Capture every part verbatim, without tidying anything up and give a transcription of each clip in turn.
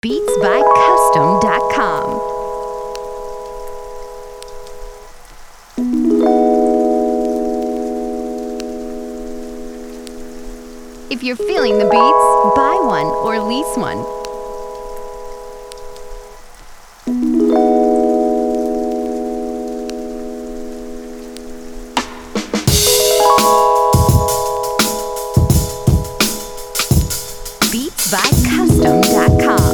beats by custom dot com. If you're feeling the beats, buy one or lease one. beats by custom dot com.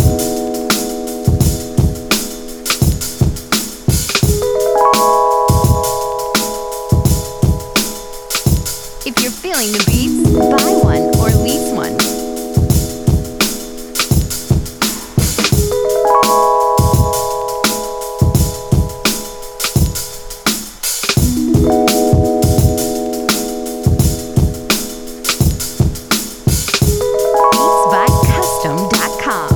If you're feeling the beats, buy one or lease one. beats by custom dot com.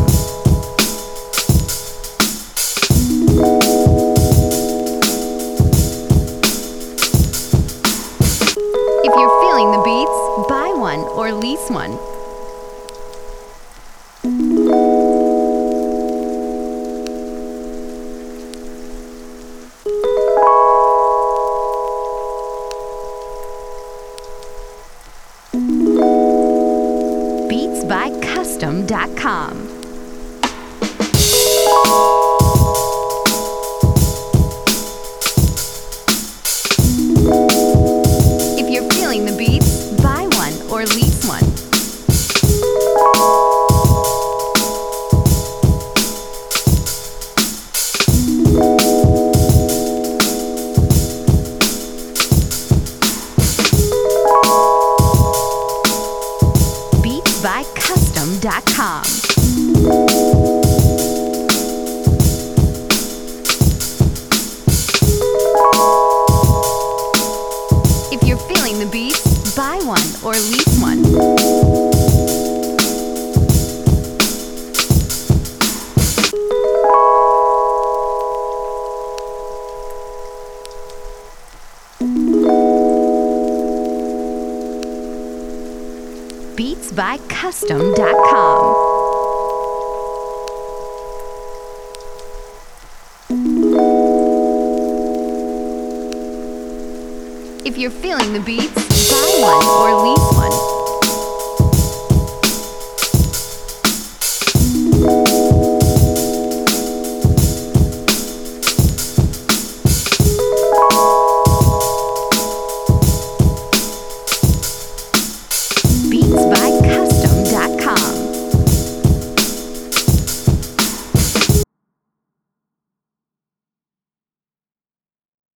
If you're feeling the beats, buy one or lease one. beats by custom dot com. If you're feeling the beats, buy one or lease one. beats by custom dot com. If you're feeling the beats, buy one or lease one. beats by custom dot com. If you're feeling the beats, buy one or lease one.